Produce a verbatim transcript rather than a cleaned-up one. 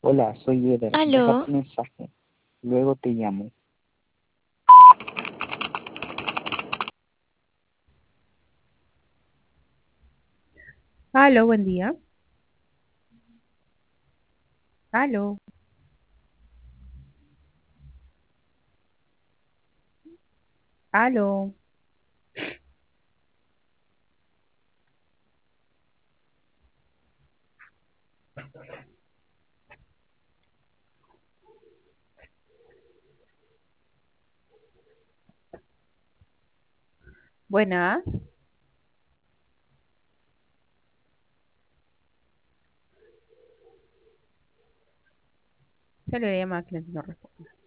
Hola, soy Eder. Deja Aló, tu mensaje. Luego te llamo. Aló, buen día. Aló, aló. Buenas. Se le llama a quien no responde.